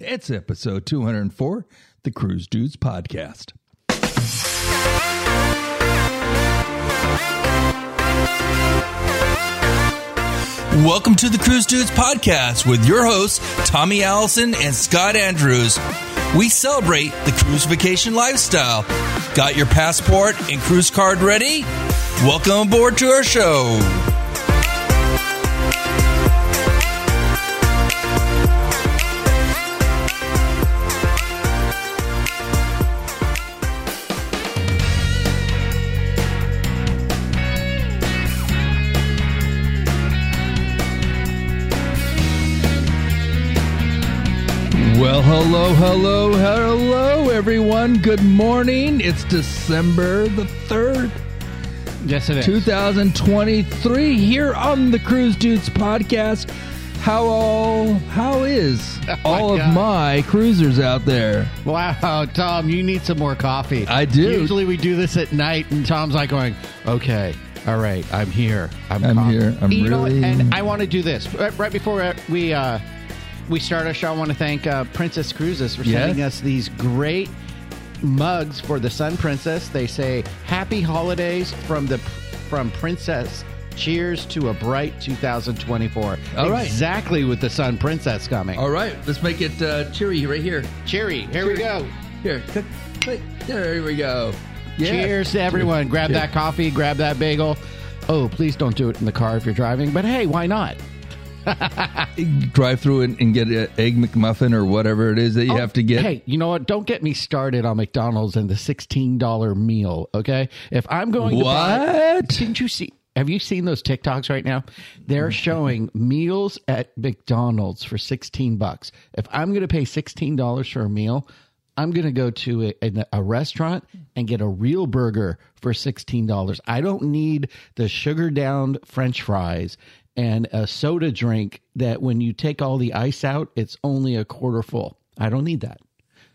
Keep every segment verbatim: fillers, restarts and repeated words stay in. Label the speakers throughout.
Speaker 1: It's episode two hundred four, the Cruise Dudes Podcast. Welcome to the Cruise Dudes Podcast with your hosts, Tommy Allison and Scott Andrews. We celebrate the cruise vacation lifestyle. Got your passport and cruise card ready? Welcome aboard to our show. Well, hello, hello, hello, everyone. Good morning. It's December the third.
Speaker 2: Yes, it is.
Speaker 1: two thousand twenty-three here on the Cruise Dudes Podcast. How all, how is
Speaker 2: Oh
Speaker 1: all
Speaker 2: my
Speaker 1: of
Speaker 2: God.
Speaker 1: my cruisers out there?
Speaker 2: Wow, Tom, you need some more coffee.
Speaker 1: I do.
Speaker 2: Usually we do this at night, and Tom's like going, okay, all right, I'm here. I'm,
Speaker 1: I'm
Speaker 2: calm."
Speaker 1: here. I'm
Speaker 2: you know what?
Speaker 1: really-
Speaker 2: And I want to do this. Right, right before we uh, we start our show, I want to thank uh, Princess Cruises for
Speaker 1: Yes.
Speaker 2: sending us these great mugs for the Sun Princess. They say, happy holidays from the from Princess. Cheers to a bright two thousand twenty-four.
Speaker 1: All right.
Speaker 2: Exactly with the Sun Princess coming.
Speaker 1: All right, let's make it uh, cheery right here.
Speaker 2: Cheery. Here we go.
Speaker 1: Here, click, click. There we go. Yeah.
Speaker 2: Cheers to everyone. Grab
Speaker 1: Cheers.
Speaker 2: that coffee, grab that bagel. Oh, please don't do it in the car if you're driving, but hey, why not?
Speaker 1: Drive through and, and get an egg McMuffin or whatever it is that you
Speaker 2: Oh,
Speaker 1: have to get.
Speaker 2: Hey, you know what? Don't get me started on McDonald's and the sixteen dollars meal, okay? If I'm going to buy...
Speaker 1: What?
Speaker 2: Didn't you see... Have you seen those TikToks right now? They're showing meals at McDonald's for sixteen bucks. If I'm going to pay sixteen dollars for a meal, I'm going to go to a, a, a restaurant and get a real burger for sixteen dollars. I don't need the sugar down French fries and a soda drink that when you take all the ice out, it's only a quarter full. I don't need that.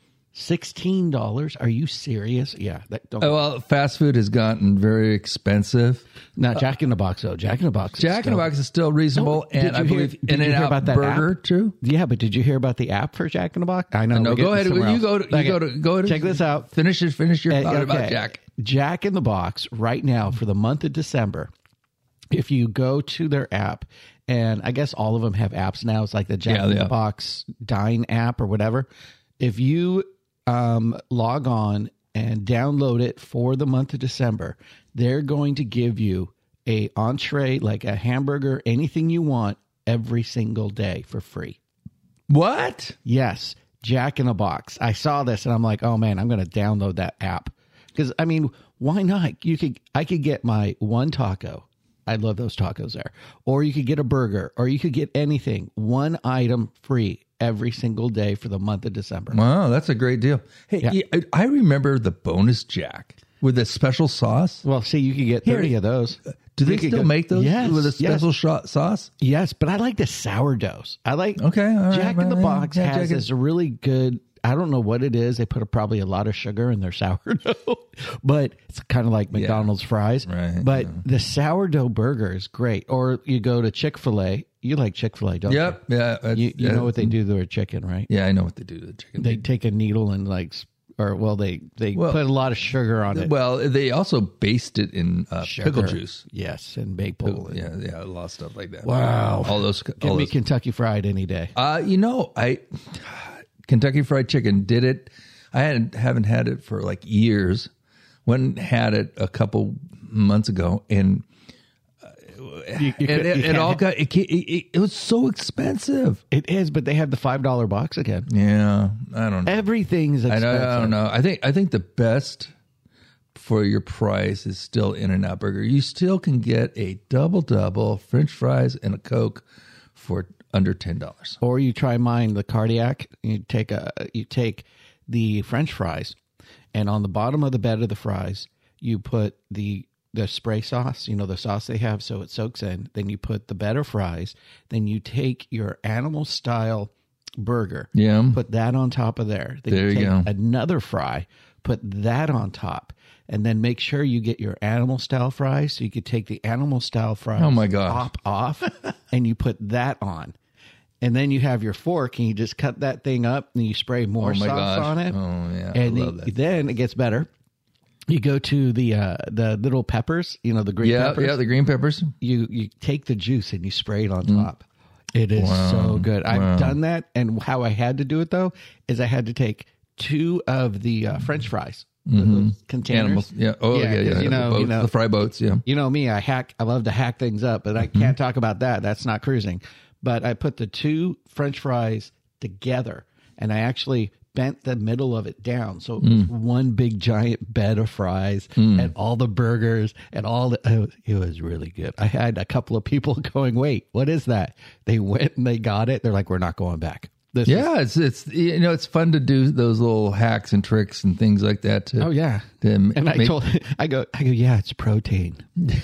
Speaker 2: sixteen dollars? Are you serious? Yeah. That, don't.
Speaker 1: Oh, well, fast food has gotten very expensive.
Speaker 2: Now, Jack in the Box, though. Jack in the Box. is
Speaker 1: Jack in the
Speaker 2: still-
Speaker 1: Box is still reasonable,
Speaker 2: No, did
Speaker 1: and I
Speaker 2: you hear-
Speaker 1: believe
Speaker 2: did you hear
Speaker 1: In-N-Out
Speaker 2: about that
Speaker 1: Burger
Speaker 2: app?
Speaker 1: too.
Speaker 2: Yeah, but did you hear about the app for Jack in the Box? I know.
Speaker 1: No,
Speaker 2: we're
Speaker 1: go
Speaker 2: getting
Speaker 1: ahead.
Speaker 2: somewhere
Speaker 1: You
Speaker 2: else.
Speaker 1: go to. You
Speaker 2: Okay,
Speaker 1: go to. Go to.
Speaker 2: Check this out.
Speaker 1: Finish it. Finish your
Speaker 2: Uh,
Speaker 1: thought about
Speaker 2: okay.
Speaker 1: Jack.
Speaker 2: Jack in the Box right now for the month of December. If you go to their app, and I guess all of them have apps now. It's like the Jack
Speaker 1: Yeah,
Speaker 2: in
Speaker 1: yeah.
Speaker 2: the Box Dine app or whatever. If you um, log on and download it for the month of December, they're going to give you a entree, like a hamburger, anything you want, every single day for free.
Speaker 1: What?
Speaker 2: Yes, Jack in a Box. I saw this and I'm like, oh man, I'm going to download that app because I mean, why not? You could, I could get my one taco. I love those tacos there. Or you could get a burger, or you could get anything, one item free every single day for the month of December.
Speaker 1: Wow, that's a great deal. Hey,
Speaker 2: Yeah.
Speaker 1: yeah, I I remember the bonus Jack with the special sauce.
Speaker 2: Well, see, you could get
Speaker 1: Here,
Speaker 2: thirty of those.
Speaker 1: Do they
Speaker 2: You could
Speaker 1: still
Speaker 2: go-
Speaker 1: make those
Speaker 2: Yes,
Speaker 1: with a
Speaker 2: yes.
Speaker 1: special shot sauce?
Speaker 2: Yes, but I like the sourdoughs. I like
Speaker 1: Okay, all right,
Speaker 2: Jack in the
Speaker 1: well,
Speaker 2: Box
Speaker 1: yeah,
Speaker 2: has
Speaker 1: Jack in-
Speaker 2: this really good. I don't know what it is. They put a, probably a lot of sugar in their sourdough, but it's kind of like McDonald's fries.
Speaker 1: right,
Speaker 2: But
Speaker 1: yeah.
Speaker 2: the sourdough burger is great. Or you go to Chick-fil-A. You like Chick-fil-A, don't
Speaker 1: Yep. Yeah.
Speaker 2: you?
Speaker 1: that's-
Speaker 2: You, you
Speaker 1: yeah,
Speaker 2: know what they do to their chicken, right?
Speaker 1: Yeah, I know what they do to the chicken.
Speaker 2: They take a needle and like, s- or well, they they
Speaker 1: Well-
Speaker 2: put a lot of sugar on it.
Speaker 1: Well, they also baste it in uh, pickle
Speaker 2: Sugar.
Speaker 1: juice.
Speaker 2: Yes, and maple. and-
Speaker 1: Yeah, yeah, a lot of stuff like that.
Speaker 2: Wow.
Speaker 1: all those.
Speaker 2: Give
Speaker 1: all
Speaker 2: me
Speaker 1: those
Speaker 2: Kentucky Fried any day.
Speaker 1: uh, you know, I Kentucky Fried Chicken did it. I hadn't haven't had it for like years. Went and had it a couple months ago, and
Speaker 2: You- you
Speaker 1: and
Speaker 2: could-
Speaker 1: it,
Speaker 2: you
Speaker 1: it all
Speaker 2: can't-
Speaker 1: got it, ca- it, it, it was so expensive.
Speaker 2: It is, but they have the five dollar box again.
Speaker 1: Yeah, I don't know.
Speaker 2: Everything's
Speaker 1: I
Speaker 2: expensive.
Speaker 1: don't, I don't know. I think I think the best for your price is still In-N-Out Burger. You still can get a double double, French fries, and a Coke for under ten dollars.
Speaker 2: Or you try mine, the cardiac. You take a you take the French fries, and on the bottom of the bed of the fries, you put the the spray sauce. You know the sauce they have, so it soaks in. Then you put the better fries. Then you take your animal style burger.
Speaker 1: Yeah.
Speaker 2: Put that on top of there. Then
Speaker 1: There you
Speaker 2: take
Speaker 1: go.
Speaker 2: Another fry. Put that on top. And then make sure you get your animal style fries. So you could take the animal style fries
Speaker 1: Oh, my gosh.
Speaker 2: top off and you put that on. and then you have your fork, and you just cut that thing up, and you spray more
Speaker 3: Oh my
Speaker 2: sauce
Speaker 3: gosh.
Speaker 2: on it.
Speaker 3: Oh yeah,
Speaker 2: and
Speaker 3: I love
Speaker 2: the-
Speaker 3: that.
Speaker 2: then it gets better. You go to the uh, the little peppers, you know, the green
Speaker 3: Yeah,
Speaker 2: peppers.
Speaker 3: yeah, the green peppers.
Speaker 2: You you take the juice and you spray it on top. It is so good. I've
Speaker 3: Wow.
Speaker 2: done that, and how I had to do it though is I had to take two of the uh, French fries, the containers.
Speaker 3: Animals. Yeah. Oh yeah, yeah.
Speaker 2: 'cause You
Speaker 3: the
Speaker 2: know,
Speaker 3: boats,
Speaker 2: you know,
Speaker 3: the fry boats. Yeah.
Speaker 2: you know me. I hack. I love to hack things up, but I can't talk about that. That's not cruising. But I put the two French fries together, and I actually bent the middle of it down, so it was one big giant bed of fries and all the burgers and all the. It was, it was really good. I had a couple of people going, "Wait, what is that?" They went and they got it. They're like, "We're not going back." This is-
Speaker 3: Yeah, it's it's you know it's fun to do those little hacks and tricks and things like that. To,
Speaker 2: oh yeah.
Speaker 3: to m-
Speaker 2: And I
Speaker 3: make-
Speaker 2: told, I go, I go, yeah, it's protein.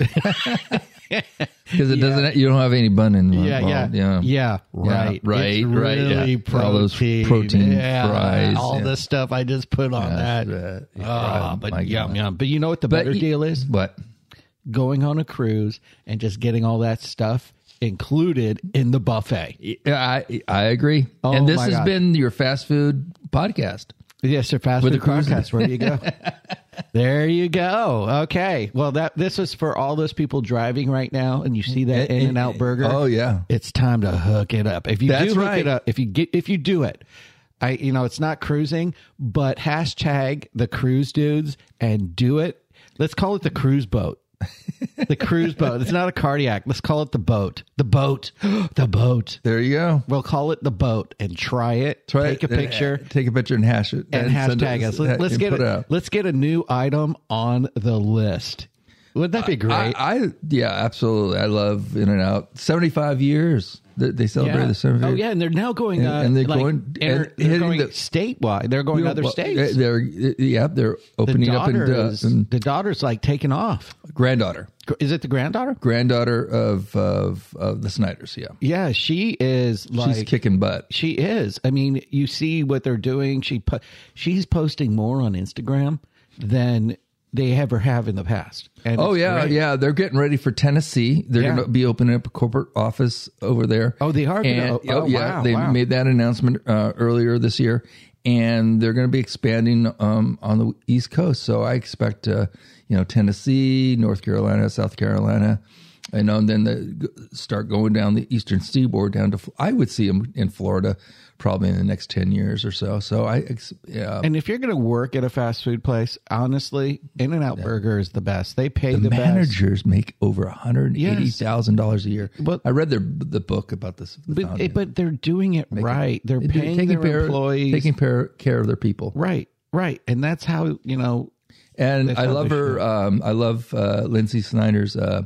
Speaker 3: because it doesn't. You don't have any bun in.
Speaker 2: Yeah, yeah,
Speaker 3: yeah,
Speaker 2: yeah, right,
Speaker 3: right,
Speaker 2: It's
Speaker 3: right, yeah.
Speaker 2: really protein.
Speaker 3: All those protein
Speaker 2: yeah,
Speaker 3: fries,
Speaker 2: all
Speaker 3: yeah.
Speaker 2: the stuff I just put on that.
Speaker 3: that-
Speaker 2: Oh,
Speaker 3: yeah,
Speaker 2: but
Speaker 3: my
Speaker 2: yum
Speaker 3: God.
Speaker 2: yum. But you know what the
Speaker 3: But
Speaker 2: better
Speaker 3: y-
Speaker 2: deal is?
Speaker 3: What?
Speaker 2: Going on a cruise and just getting all that stuff included in the buffet.
Speaker 3: Yeah, I I agree.
Speaker 2: Oh,
Speaker 3: and this
Speaker 2: my
Speaker 3: has
Speaker 2: God.
Speaker 3: been your fast food podcast.
Speaker 2: Yes, sir. Fast
Speaker 3: With
Speaker 2: food
Speaker 3: the cruise.
Speaker 2: podcast. Where you go? There you go. Okay. Well, that this is for all those people driving right now, and you see that In and Out burger.
Speaker 3: Oh yeah.
Speaker 2: It's time to hook it up. If you
Speaker 3: That's
Speaker 2: do hook
Speaker 3: right.
Speaker 2: it up, if you get, if you do it, I, you know, it's not cruising, but hashtag the cruise dudes and do it. Let's call it the cruise boat. The cruise boat. It's not a cardiac. Let's call it the boat. The boat. The boat.
Speaker 3: There you go.
Speaker 2: We'll call it the boat and try it.
Speaker 3: Try
Speaker 2: take
Speaker 3: it,
Speaker 2: a picture.
Speaker 3: uh, take a picture and hash it
Speaker 2: and,
Speaker 3: send
Speaker 2: hashtag
Speaker 3: it-
Speaker 2: us. Let, let's
Speaker 3: and
Speaker 2: get
Speaker 3: put
Speaker 2: it.
Speaker 3: it out.
Speaker 2: Let's get a new item on the list. Wouldn't that be great?
Speaker 3: I, I yeah, absolutely. I love In and Out. Seventy-five years. They, they celebrated
Speaker 2: yeah.
Speaker 3: the seventy-five.
Speaker 2: Oh yeah, and they're now going.
Speaker 3: And-
Speaker 2: uh,
Speaker 3: and they're
Speaker 2: like,
Speaker 3: going-
Speaker 2: inter-
Speaker 3: and
Speaker 2: they're
Speaker 3: hitting
Speaker 2: going
Speaker 3: the-
Speaker 2: statewide. They're going
Speaker 3: You know,
Speaker 2: other
Speaker 3: well,
Speaker 2: states.
Speaker 3: They're yeah, they're
Speaker 2: The
Speaker 3: opening up in,
Speaker 2: daughter
Speaker 3: uh,
Speaker 2: is,
Speaker 3: in
Speaker 2: the daughter's like taking off.
Speaker 3: granddaughter,
Speaker 2: Is it the granddaughter?
Speaker 3: granddaughter of of, of the Snyders. Yeah,
Speaker 2: Yeah, she is like
Speaker 3: she's kicking butt.
Speaker 2: She is. I mean, you see what they're doing. She po- she's posting more on Instagram than they ever have in the past. And
Speaker 3: Oh
Speaker 2: it's
Speaker 3: yeah,
Speaker 2: great.
Speaker 3: yeah. They're getting ready for Tennessee. They're
Speaker 2: Yeah.
Speaker 3: going to be opening up a corporate office over there.
Speaker 2: Oh, they are gonna-
Speaker 3: And,
Speaker 2: oh,
Speaker 3: oh, yeah,
Speaker 2: wow,
Speaker 3: they
Speaker 2: wow.
Speaker 3: made that announcement uh, earlier this year, and they're going to be expanding um, on the East Coast. So I expect, uh, you know, Tennessee, North Carolina, South Carolina, and um, then the, start going down the Eastern Seaboard down to. I would see them in Florida probably in the next ten years or so. So I, ex- yeah.
Speaker 2: And if you're going to work at a fast food place, honestly, In and Out Burger is the best. They pay
Speaker 3: The,
Speaker 2: the, best.
Speaker 3: managers make over one hundred eighty thousand dollars a year.
Speaker 2: But-
Speaker 3: I read their the book about this. the
Speaker 2: But,
Speaker 3: founding.
Speaker 2: but they're doing it right. They're
Speaker 3: They do-
Speaker 2: paying
Speaker 3: taking
Speaker 2: their
Speaker 3: care,
Speaker 2: employees.
Speaker 3: taking care, care of their people.
Speaker 2: right, right. And that's how, you know,
Speaker 3: And
Speaker 2: That's
Speaker 3: I
Speaker 2: how
Speaker 3: love
Speaker 2: they
Speaker 3: her. Um, I love uh, Lindsay Snyder's uh,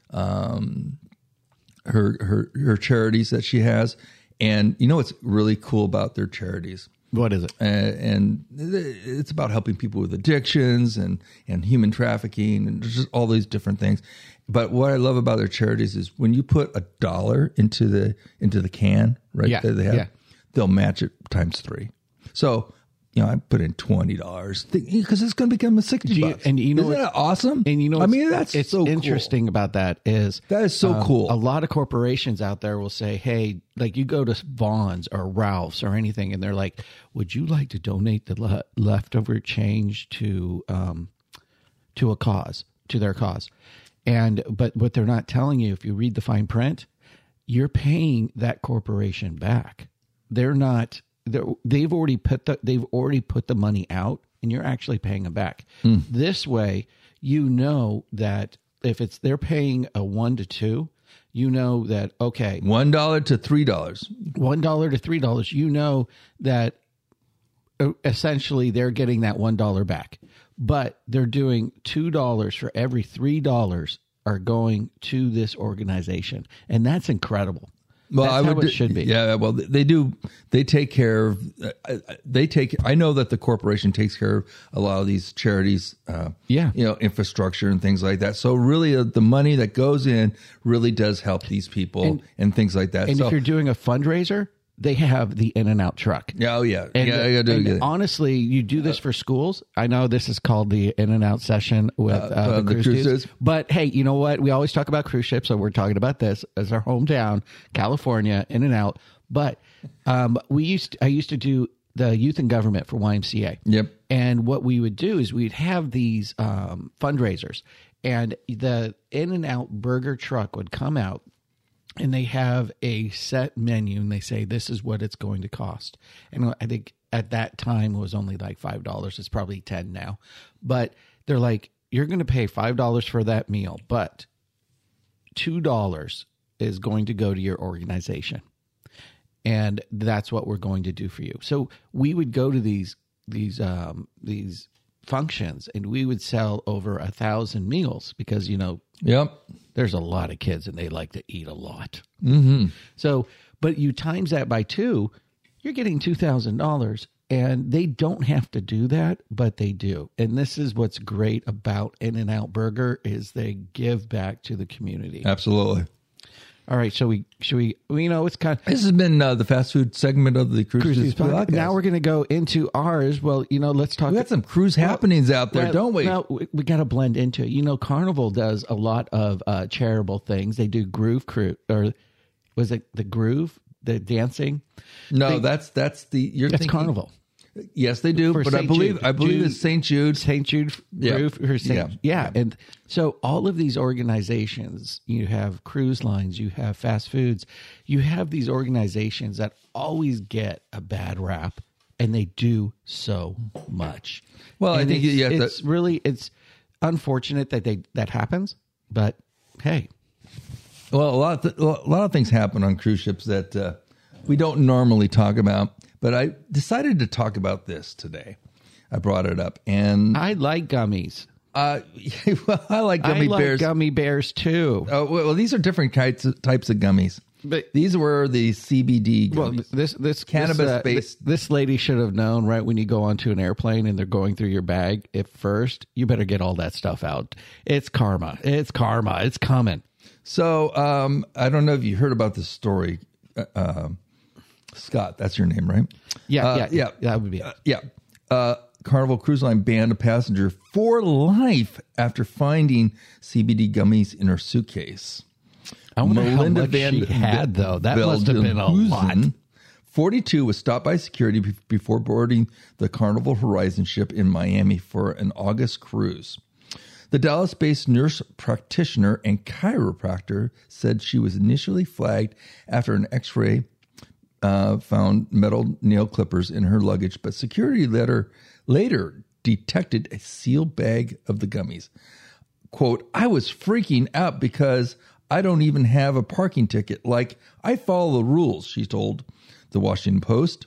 Speaker 3: um, her her her charities that she has. And you know what's really cool about their charities?
Speaker 2: what is it?
Speaker 3: Uh, and it's about helping people with addictions and, and human trafficking and just all these different things. But what I love about their charities is when you put a dollar into the into the can, right?
Speaker 2: Yeah,
Speaker 3: That they have,
Speaker 2: yeah.
Speaker 3: they'll match it times three. So, you know, I put in twenty dollars because it's going to become a sixty
Speaker 2: Do you-
Speaker 3: bucks.
Speaker 2: and you know
Speaker 3: Isn't
Speaker 2: what-
Speaker 3: that awesome?
Speaker 2: And you know,
Speaker 3: I
Speaker 2: what's-
Speaker 3: mean, that's
Speaker 2: it's
Speaker 3: so cool.
Speaker 2: interesting about that is
Speaker 3: That is so
Speaker 2: um,
Speaker 3: cool.
Speaker 2: A lot of corporations out there will say, "Hey, like you go to Vaughn's or Ralph's or anything, and they're like, would you like to donate the le- leftover change to um, to a cause, to their cause?" And but what they're not telling you, if you read the fine print, you're paying that corporation back. They're not. They're, they've already put the they've already put the money out, and you're actually paying them back.
Speaker 3: Hmm.
Speaker 2: This way, you know that if it's they're paying a one to two, you know that okay,
Speaker 3: One dollar to three dollars.
Speaker 2: one dollar to three dollars. You know that uh, essentially they're getting that one dollar back, but they're doing two dollars for every three dollars are going to this organization, and that's incredible.
Speaker 3: Well,
Speaker 2: That's
Speaker 3: I
Speaker 2: how
Speaker 3: would.
Speaker 2: it
Speaker 3: do-
Speaker 2: should be.
Speaker 3: Yeah. Well, they do. They take care of. Uh, they take. I know that the corporation takes care of a lot of these charities. Uh,
Speaker 2: Yeah.
Speaker 3: You know, infrastructure and things like that. So really, uh, the money that goes in really does help these people and,
Speaker 2: And-
Speaker 3: things like that.
Speaker 2: And
Speaker 3: so,
Speaker 2: if you're doing a fundraiser, they have the In and Out truck.
Speaker 3: yeah, oh yeah,
Speaker 2: And,
Speaker 3: yeah. I gotta do
Speaker 2: and
Speaker 3: it.
Speaker 2: honestly, you do this for schools. I know this is called the In and Out session with uh,
Speaker 3: uh,
Speaker 2: the,
Speaker 3: the
Speaker 2: cruise
Speaker 3: cruises.
Speaker 2: dudes. But hey, you know what? We always talk about cruise ships, so we're talking about this as our hometown, California, In and Out. But um, we used I used to do the youth and government for Y M C A.
Speaker 3: Yep.
Speaker 2: And what we would do is we'd have these um, fundraisers, and the In-N-Out burger truck would come out, and they have a set menu, and they say, this is what it's going to cost. And I think at that time it was only like five dollars. It's probably ten now. But they're like, you're going to pay five dollars for that meal, but two dollars is going to go to your organization. And that's what we're going to do for you. So we would go to these these um, these functions, and we would sell over a thousand meals because, you know,
Speaker 3: Yep.
Speaker 2: there's a lot of kids and they like to eat a lot.
Speaker 3: Mm-hmm.
Speaker 2: So, but you times that by two, you're getting two thousand dollars, and they don't have to do that, but they do. And this is what's great about In-N-Out Burger is they give back to the community.
Speaker 3: Absolutely.
Speaker 2: All right, so we should we you know it's kind of
Speaker 3: This has been uh, the fast food segment of the Cruise,
Speaker 2: Cruise
Speaker 3: Dudes
Speaker 2: Dudes podcast.
Speaker 3: podcast.
Speaker 2: Now we're going to go into ours. Well, you know, let's talk.
Speaker 3: We got some cruise happenings out there,
Speaker 2: Well,
Speaker 3: don't we?
Speaker 2: Well, we, we got to blend into it. You know, Carnival does a lot of uh, charitable things. They do Groove Crew, or was it the Groove, the dancing?
Speaker 3: no,
Speaker 2: they-
Speaker 3: that's that's the you're
Speaker 2: That's
Speaker 3: thinking,
Speaker 2: Carnival.
Speaker 3: Yes, they do,
Speaker 2: For
Speaker 3: but I
Speaker 2: Saint
Speaker 3: believe
Speaker 2: Jude.
Speaker 3: I believe
Speaker 2: Jude-
Speaker 3: it's Saint Jude.
Speaker 2: Saint Jude
Speaker 3: Yeah.
Speaker 2: Groove or Saint,
Speaker 3: Yeah.
Speaker 2: yeah. And so all of these organizations, you have cruise lines, you have fast foods, you have these organizations that always get a bad rap, and they do so much.
Speaker 3: Well, I
Speaker 2: And
Speaker 3: think
Speaker 2: it's,
Speaker 3: you have to-
Speaker 2: it's really it's unfortunate that they that happens, but hey,
Speaker 3: Well, a lot of th- a lot of things happen on cruise ships that uh, we don't normally talk about, but I decided to talk about this today. I brought it up, and
Speaker 2: I like gummies.
Speaker 3: uh, well, I like gummy
Speaker 2: I like
Speaker 3: bears.
Speaker 2: gummy bears too.
Speaker 3: Oh, well, these are different types of, types of gummies.
Speaker 2: But-
Speaker 3: these were the C B D
Speaker 2: Well,
Speaker 3: gummies.
Speaker 2: this this
Speaker 3: Cannabis-based-
Speaker 2: This, uh, this lady should have known right when you go onto an airplane and they're going through your bag. At first, you better get all that stuff out. It's karma. It's karma. It's coming.
Speaker 3: So um, I don't know if you heard about this story, uh, um, Scott. That's your name, right?
Speaker 2: Yeah,
Speaker 3: Uh,
Speaker 2: yeah,
Speaker 3: yeah.
Speaker 2: That would be it.
Speaker 3: Uh, yeah. Uh, Carnival Cruise Line banned a passenger for life after finding C B D gummies in her suitcase.
Speaker 2: I wonder how
Speaker 3: Melinda
Speaker 2: much
Speaker 3: Van
Speaker 2: she had, though. That must have been a lot.
Speaker 3: Veldenhuizen, forty-two, was stopped by security be- before boarding the Carnival Horizon ship in Miami for an August cruise. The Dallas-based nurse practitioner and chiropractor said she was initially flagged after an X-ray uh, found metal nail clippers in her luggage, but security later, later detected a sealed bag of the gummies. Quote, I was freaking out because I don't even have a parking ticket. Like, I follow the rules, she told the Washington Post.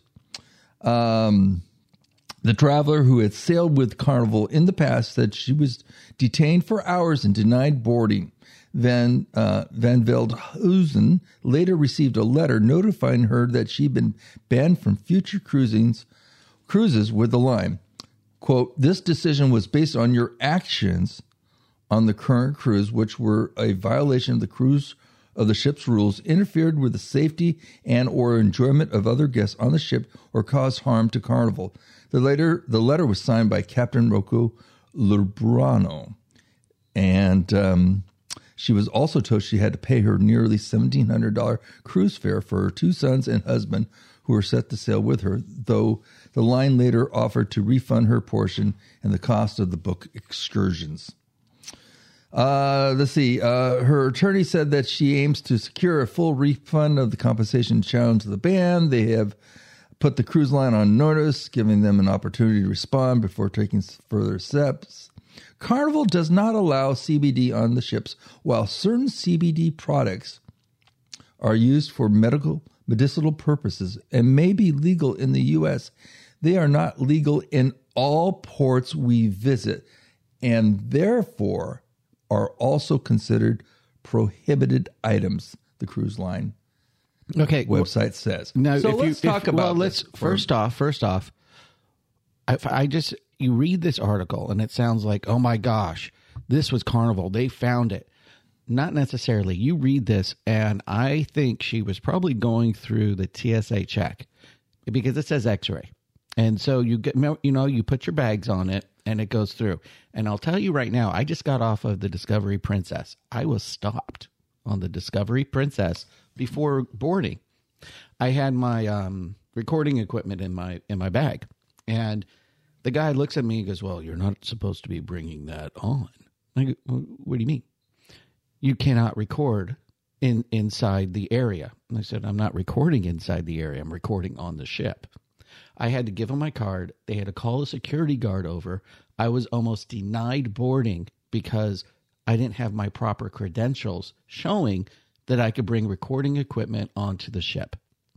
Speaker 3: Um, the traveler who had sailed with Carnival in the past said she was detained for hours and denied boarding. Van, uh, Van Veldhuizen later received a letter notifying her that she'd been banned from future cruisings, cruises with the line. Quote, this decision was based on your actions on the current cruise, which were a violation of the cruise of the ship's rules, interfered with the safety and or enjoyment of other guests on the ship, or caused harm to Carnival. The later the letter was signed by Captain Rocco Lubrano, and um, she was also told she had to pay her nearly seventeen hundred dollars cruise fare for her two sons and husband who were set to sail with her, though the line later offered to refund her portion and the cost of the book excursions. Uh, let's see. Uh, her attorney said that she aims to secure a full refund of the compensation challenge to the ban. They have put the cruise line on notice, giving them an opportunity to respond before taking further steps. Carnival does not allow C B D on the ships, while certain C B D products are used for medical medicinal purposes and may be legal in the U S. They are not legal in all ports we visit, and therefore are also considered prohibited items, the cruise line
Speaker 2: Okay.
Speaker 3: website says.
Speaker 2: Now,
Speaker 3: so
Speaker 2: if
Speaker 3: let's
Speaker 2: you,
Speaker 3: talk
Speaker 2: if,
Speaker 3: about
Speaker 2: well, let's
Speaker 3: this.
Speaker 2: first off, first off, if I just you read this article and it sounds like, oh my gosh, this was Carnival. They found it. Not necessarily. You read this, and I think she was probably going through the T S A check because it says X-ray, and so you get, you know, you put your bags on it, and it goes through. And I'll tell you right now, I just got off of the Discovery Princess. I was stopped on the Discovery Princess before boarding. I had my um, recording equipment in my in my bag, and the guy looks at me and goes, "Well, you're not supposed to be bringing that on." I go, "What do you mean? You cannot record in inside the area." And I said, "I'm not recording inside the area. I'm recording on the ship." I had to give them my card. They had to call a security guard over. I was almost denied boarding because I didn't have my proper credentials showing that I could bring recording equipment onto the ship.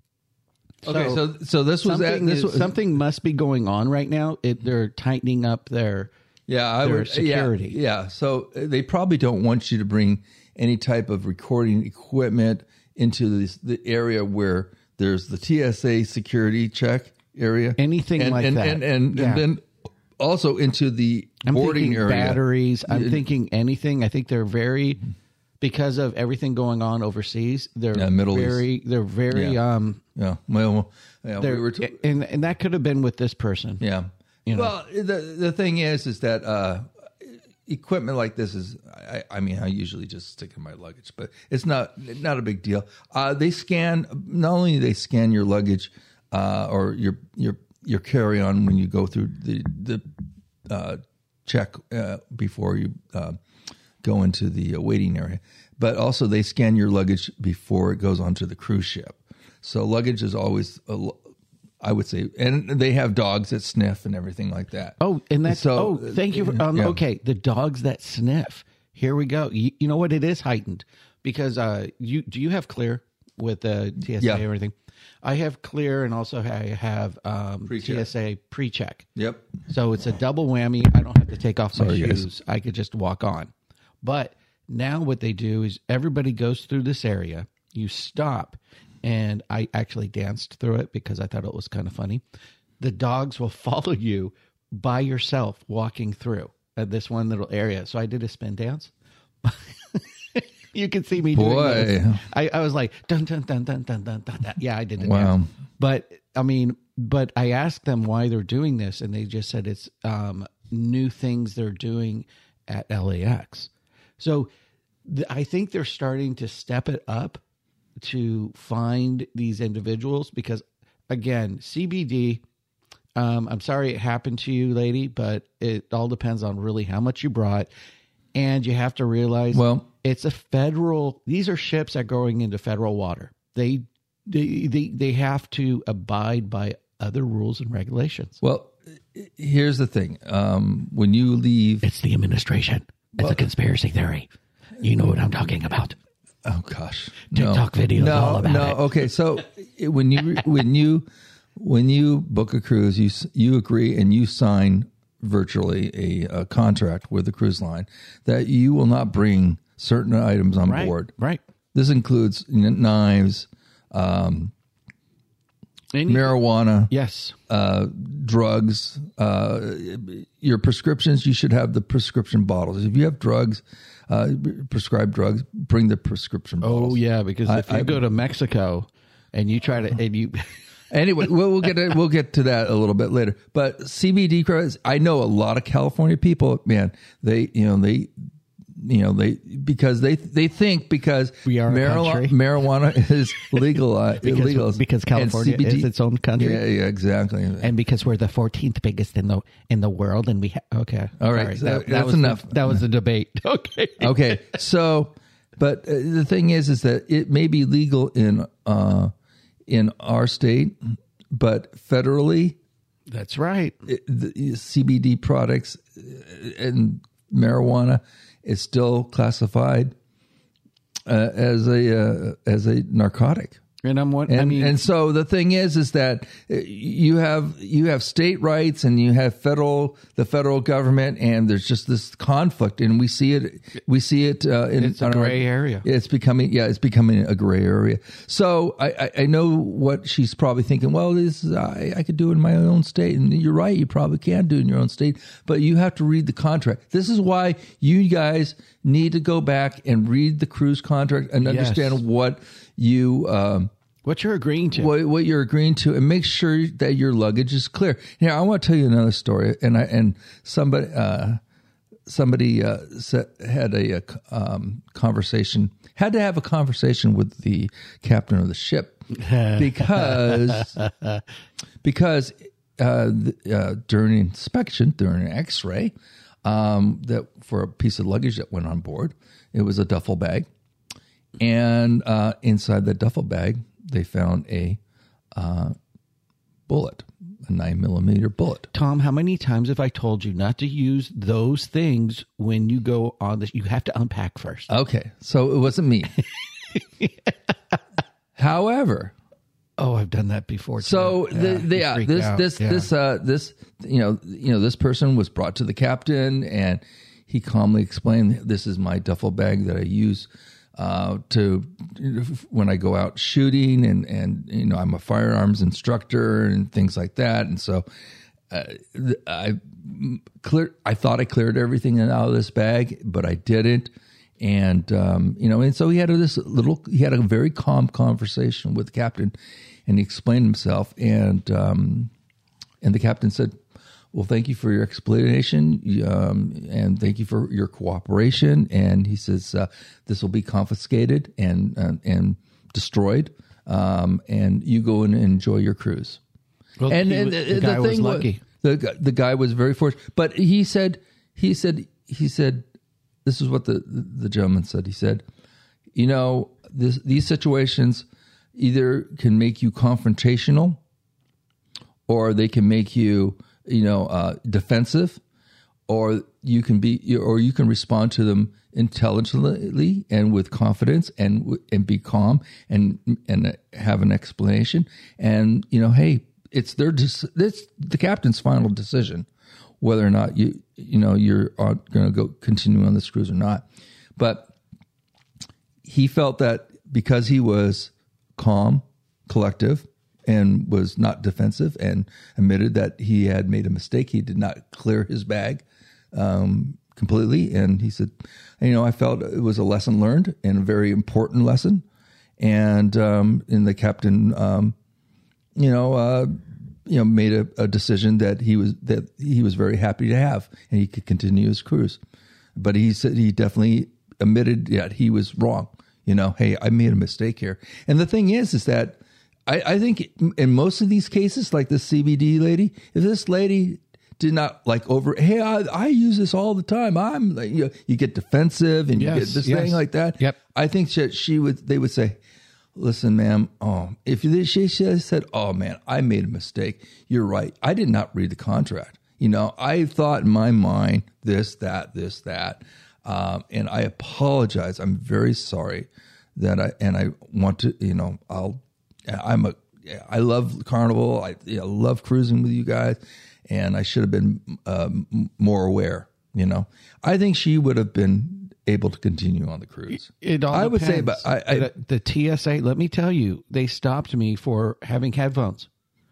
Speaker 3: Okay, so so, so this was
Speaker 2: something,
Speaker 3: this
Speaker 2: is,
Speaker 3: was,
Speaker 2: something must be going on right now. It, they're tightening up their
Speaker 3: yeah, I
Speaker 2: their
Speaker 3: would,
Speaker 2: security.
Speaker 3: Yeah, yeah, so they probably don't want you to bring any type of recording equipment into this, the area where there's the T S A security check area.
Speaker 2: Anything
Speaker 3: and,
Speaker 2: like
Speaker 3: and,
Speaker 2: that.
Speaker 3: And, and,
Speaker 2: yeah.
Speaker 3: and then also into the
Speaker 2: I'm
Speaker 3: boarding
Speaker 2: thinking
Speaker 3: area.
Speaker 2: batteries. I'm thinking anything. I think they're very, because of everything going on overseas, they're
Speaker 3: Yeah, Middle
Speaker 2: very, they're very,
Speaker 3: Yeah.
Speaker 2: um,
Speaker 3: Yeah, well, yeah, we
Speaker 2: they're,
Speaker 3: were t-
Speaker 2: and, and that could have been with this person.
Speaker 3: yeah.
Speaker 2: You know.
Speaker 3: Well, the the thing is, is that uh, equipment like this is, I, I mean, I usually just stick in my luggage, but it's not not a big deal. Uh, they scan, not only do they scan your luggage uh, or your your your carry on when you go through the the uh, check uh, before you uh, go into the waiting area, but also they scan your luggage before it goes onto the cruise ship. So luggage is always, a, I would say, and they have dogs that sniff and everything like that.
Speaker 2: Oh, and that's,
Speaker 3: So,
Speaker 2: oh, thank you. For, um,
Speaker 3: yeah.
Speaker 2: Okay, the dogs that sniff. Here we go. You, you know what? It is heightened because uh, you do you have Clear with the T S A
Speaker 3: Yeah.
Speaker 2: or everything? I have Clear, and also I have um,
Speaker 3: Pre-check.
Speaker 2: T S A pre-check.
Speaker 3: Yep.
Speaker 2: So it's a double whammy. I don't have to take off my
Speaker 3: Sorry, guys.
Speaker 2: shoes. I could just walk on. But now what they do is everybody goes through this area. You stop, and I actually danced through it because I thought it was kind of funny. The dogs will follow you by yourself walking through at this one little area. So I did a spin dance. You can see me doing
Speaker 3: Boy.
Speaker 2: this. I, I was like, dun, dun, dun, dun, dun, dun, dun, dun. Yeah, I did it.
Speaker 3: Wow.
Speaker 2: But I mean, but I asked them why they're doing this, and they just said it's um, new things they're doing at L A X. So th- I think they're starting to step it up to find these individuals because, again, C B D, um, I'm sorry it happened to you, lady, but it all depends on really how much you brought. And you have to realize,
Speaker 3: Well,
Speaker 2: it's a federal, these are ships that are going into federal water. They, they, they, they have to abide by other rules and regulations.
Speaker 3: Well, here's the thing. Um, when you leave,
Speaker 2: It's the administration. It's a conspiracy theory. You know what I'm talking about.
Speaker 3: oh gosh,
Speaker 2: TikTok
Speaker 3: no.
Speaker 2: videos
Speaker 3: no,
Speaker 2: all about
Speaker 3: no.
Speaker 2: it.
Speaker 3: Okay, so when you when you when you book a cruise, you s- you agree and you sign virtually a, a contract with the cruise line that you will not bring certain items on
Speaker 2: Right,
Speaker 3: board.
Speaker 2: right.
Speaker 3: This includes n- knives, um,
Speaker 2: Any-
Speaker 3: marijuana,
Speaker 2: Yes.
Speaker 3: uh, drugs, uh, your prescriptions. You should have the prescription bottles. If you have drugs, uh, prescribed drugs, bring the prescription bottles.
Speaker 2: Oh yeah, because if
Speaker 3: I-
Speaker 2: you
Speaker 3: I-
Speaker 2: go to Mexico and you try to and you
Speaker 3: Anyway, we'll, we'll get to, we'll get to that a little bit later. But C B D credits, I know a lot of California people. Man, they you know they you know they because they they think because
Speaker 2: We are a
Speaker 3: marijuana,
Speaker 2: country.
Speaker 3: marijuana is legal uh,
Speaker 2: because,
Speaker 3: illegal
Speaker 2: because
Speaker 3: and
Speaker 2: California
Speaker 3: C B D
Speaker 2: is its own country.
Speaker 3: Yeah, yeah, exactly.
Speaker 2: And because we're the fourteenth biggest in the in the world, and we ha- okay,
Speaker 3: All right,
Speaker 2: Sorry,
Speaker 3: so
Speaker 2: that, that
Speaker 3: that's
Speaker 2: was
Speaker 3: enough.
Speaker 2: The, that was a debate. Okay,
Speaker 3: Okay, so but uh, the thing is, is that it may be legal in uh, in our state, but federally,
Speaker 2: that's right.
Speaker 3: it, the C B D products and marijuana is still classified uh, as a uh, as a narcotic.
Speaker 2: And I'm what
Speaker 3: And,
Speaker 2: I mean.
Speaker 3: and so the thing is, is that you have you have state rights and you have federal the federal government, and there's just this conflict, and we see it we see it uh, in
Speaker 2: It's a
Speaker 3: on our-
Speaker 2: gray area.
Speaker 3: It's becoming yeah, it's becoming a gray area. So I, I, I know what she's probably thinking. Well, this is, I, I could do it in my own state, and you're right. You probably can do it in your own state, but you have to read the contract. This is why you guys need to go back and read the cruise contract and
Speaker 2: Yes.
Speaker 3: understand what you. Um,
Speaker 2: what you're agreeing to.
Speaker 3: what, what you're agreeing to, and make sure that your luggage is clear. Here, I want to tell you another story, and I and somebody, uh, somebody uh, set, had a, a um, conversation, had to have a conversation with the captain of the ship because because uh, the, uh, during inspection, during an X-ray, um, that for a piece of luggage that went on board, it was a duffel bag, and uh, inside that duffel bag, they found a uh, bullet. A nine millimeter bullet.
Speaker 2: Tom, how many times have I told you not to use those things when you go on this? You have to unpack first.
Speaker 3: Okay, so it wasn't me. However,
Speaker 2: oh, I've done that before. Too.
Speaker 3: So
Speaker 2: yeah,
Speaker 3: the, the, yeah, this
Speaker 2: out.
Speaker 3: this
Speaker 2: yeah.
Speaker 3: this uh, this you know you know this person was brought to the captain, and he calmly explained, "This is my duffel bag that I use uh, to when I go out shooting, and and you know I'm a firearms instructor and things like that, and so uh, I clear I thought I cleared everything out of this bag, but I didn't." And, um, you know, and so he had this little, he had a very calm conversation with the captain, and he explained himself. And, um, and the captain said, well, thank you for your explanation. Um, and thank you for your cooperation. And he says, uh, this will be confiscated and, uh, and destroyed. Um, and you go and enjoy your cruise.
Speaker 2: Well,
Speaker 3: and,
Speaker 2: he,
Speaker 3: and
Speaker 2: the,
Speaker 3: the,
Speaker 2: the guy
Speaker 3: the
Speaker 2: was
Speaker 3: thing
Speaker 2: lucky.
Speaker 3: Was, the, the guy was very fortunate, but he said, he said, he said, this is what the, the gentleman said. He said, you know, this, these situations either can make you confrontational, or they can make you, you know, uh, defensive, or you can be, or you can respond to them intelligently and with confidence, and and be calm and and have an explanation. And you know, hey, it's their it's the captain's final decision whether or not you you know you're going to go continue on this cruise or not. But he felt that because he was calm, collective, and was not defensive, and admitted that he had made a mistake, he did not clear his bag um, completely. And he said, you know, I felt it was a lesson learned, and a very important lesson. And um, and the captain, um, you know. Uh, you know, made a, a decision that he was that he was very happy to have, and he could continue his cruise. But he said he definitely admitted that he was wrong. You know, hey, I made a mistake here. And the thing is, is that I, I think in most of these cases, like this C B D lady, if this lady did not like over, hey, I, I use this all the time. I'm like, you know, you get defensive and you
Speaker 2: Yes,
Speaker 3: get this
Speaker 2: yes.
Speaker 3: thing like that.
Speaker 2: Yep.
Speaker 3: I think that she would, they would say, listen, ma'am, oh, if she said, oh, man, I made a mistake. You're right. I did not read the contract. You know, I thought in my mind this, that, this, that. Um, and I apologize. I'm very sorry that I, and I want to, you know, I'll, I'm a, I love Carnival. I you know, love cruising with you guys. And I should have been um, more aware, you know. I think she would have been able to continue on the cruise.
Speaker 2: It all
Speaker 3: I would say,
Speaker 2: depends.
Speaker 3: but I, I
Speaker 2: the, the T S A, let me tell you, they stopped me for having headphones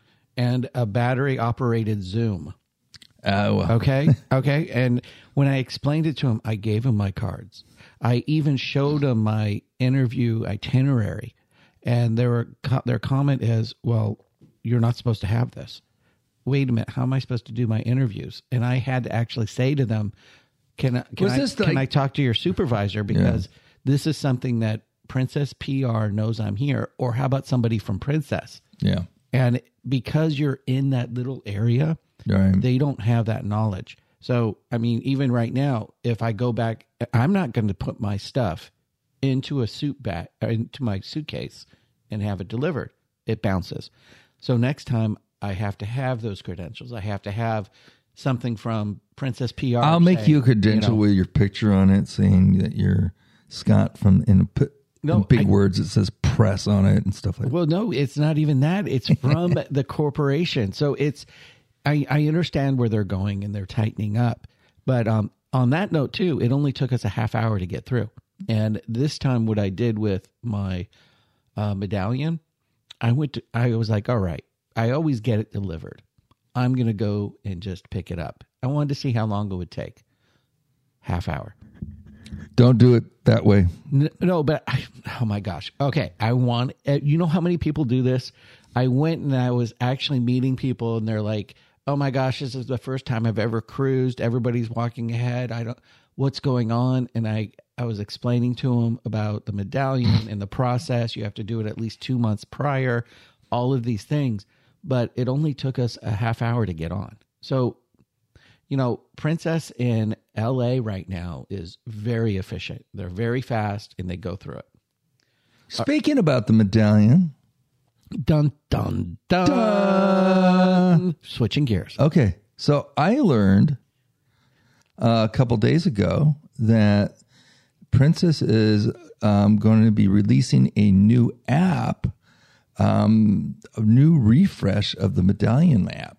Speaker 2: and a battery operated Zoom.
Speaker 3: uh, well,
Speaker 2: Okay. Okay. And when I explained it to him, I gave him my cards. I even showed him my interview itinerary, and their, their comment is, well, you're not supposed to have this. Wait a minute. How am I supposed to do my interviews? And I had to actually say to them, Can I can,
Speaker 3: Was
Speaker 2: I,
Speaker 3: this
Speaker 2: can
Speaker 3: like-
Speaker 2: I talk to your supervisor, because yeah. this is something that Princess P R knows I'm here, or how about somebody from Princess?
Speaker 3: yeah.
Speaker 2: And because you're in that little area,
Speaker 3: Right.
Speaker 2: they don't have that knowledge. So, I mean, even right now, if I go back, I'm not going to put my stuff into a suit bag, into my suitcase and have it delivered. It bounces. So next time I have to have those credentials. I have to have something from Princess P R.
Speaker 3: I'll make
Speaker 2: saying,
Speaker 3: you a credential
Speaker 2: you know,
Speaker 3: with your picture on it, saying that you're Scott from in, in
Speaker 2: No,
Speaker 3: big
Speaker 2: I-
Speaker 3: words. It says press on it and stuff like that.
Speaker 2: Well, no, it's not even that. It's from the corporation. So it's, I, I understand where they're going and they're tightening up. But um, on that note, too, it only took us a half hour to get through. And this time, what I did with my uh, medallion, I went to, I was like, all right, I always get it delivered. I'm going to go and just pick it up. I wanted to see how long it would take. Half hour.
Speaker 3: Don't do it that way.
Speaker 2: N- No, but I, oh my gosh. Okay. I want, uh, you know how many people do this? I went and I was actually meeting people and they're like, oh my gosh, this is the first time I've ever cruised. Everybody's walking ahead. I don't, what's going on? And I, I was explaining to him about the medallion and the process. You have to do it at least two months prior, all of these things. But it only took us a half hour to get on. So, you know, Princess in L A right now is very efficient. They're very fast and they go through it.
Speaker 3: Speaking about the medallion.
Speaker 2: Dun, dun, dun. dun. Switching gears.
Speaker 3: Okay. So I learned uh, a couple days ago that Princess is um, going to be releasing a new app, um, a new refresh of the medallion app.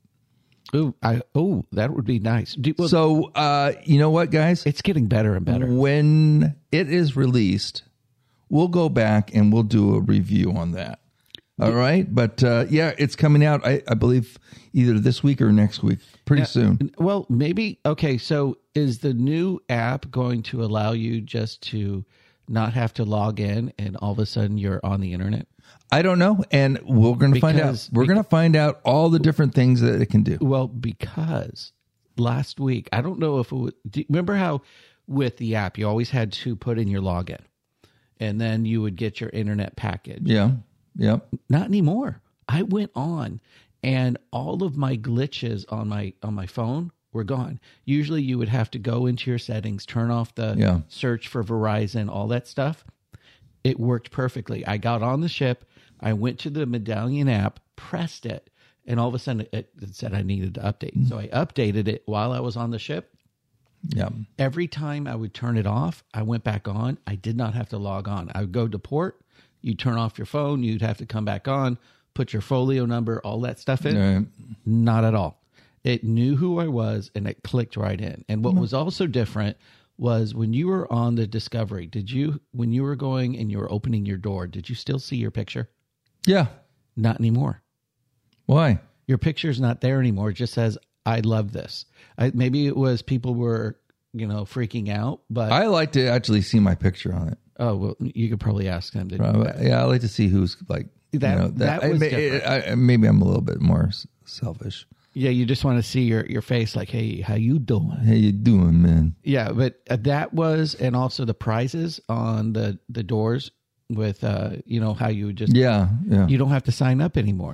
Speaker 2: Ooh, I, oh, that would be nice. Do, well,
Speaker 3: so, uh, you know what, guys?
Speaker 2: it's getting better and better.
Speaker 3: When it is released, we'll go back and we'll do a review on that. All right. But uh, yeah, it's coming out, I, I believe, either this week or next week, pretty
Speaker 2: Yeah,
Speaker 3: soon.
Speaker 2: Well, maybe. Okay. So is the new app going to allow you just to not have to log in and all of a sudden you're on the internet?
Speaker 3: I don't know. And we're going to find out.
Speaker 2: Because-
Speaker 3: We're going to find out all the different things that it can do.
Speaker 2: Well, because last week, I don't know if it was, do you remember how with the app, you always had to put in your login and then you would get your internet package.
Speaker 3: Yeah. Yep.
Speaker 2: Not anymore. I went on and all of my glitches on my on my phone were gone. Usually you would have to go into your settings, turn off the
Speaker 3: Yeah.
Speaker 2: search for Verizon, all that stuff. It worked perfectly. I got on the ship. I went to the Medallion app, pressed it, and all of a sudden it, it said I needed to update. So I updated it while I was on the ship.
Speaker 3: Yeah.
Speaker 2: Every time I would turn it off, I went back on. I did not have to log on. I would go to port. You turn off your phone. You'd have to come back on, put your folio number, all that stuff in.
Speaker 3: Right.
Speaker 2: Not at all. It knew who I was and it clicked right in. And what was also different was when you were on the Discovery, did you, when you were going and you were opening your door, did you still see your picture?
Speaker 3: Yeah.
Speaker 2: Not anymore.
Speaker 3: Why?
Speaker 2: Your picture's not there anymore. It just says, I love this. I, maybe it was people were, you know, freaking out, but
Speaker 3: I like to actually see my picture on it.
Speaker 2: oh, well, you could probably ask them to do
Speaker 3: Probably.
Speaker 2: that.
Speaker 3: Yeah, I like to see who's like
Speaker 2: That-
Speaker 3: you know,
Speaker 2: that
Speaker 3: I-
Speaker 2: was
Speaker 3: may-
Speaker 2: different.
Speaker 3: I- I- maybe I'm a little bit more s- selfish.
Speaker 2: Yeah, you just want to see your, your face like, hey, how you doing?
Speaker 3: How you doing, man?
Speaker 2: Yeah, but uh, that was, and also the prizes on the, the doors with, uh, you know, how you would just,
Speaker 3: Yeah, yeah.
Speaker 2: you don't have to sign up anymore.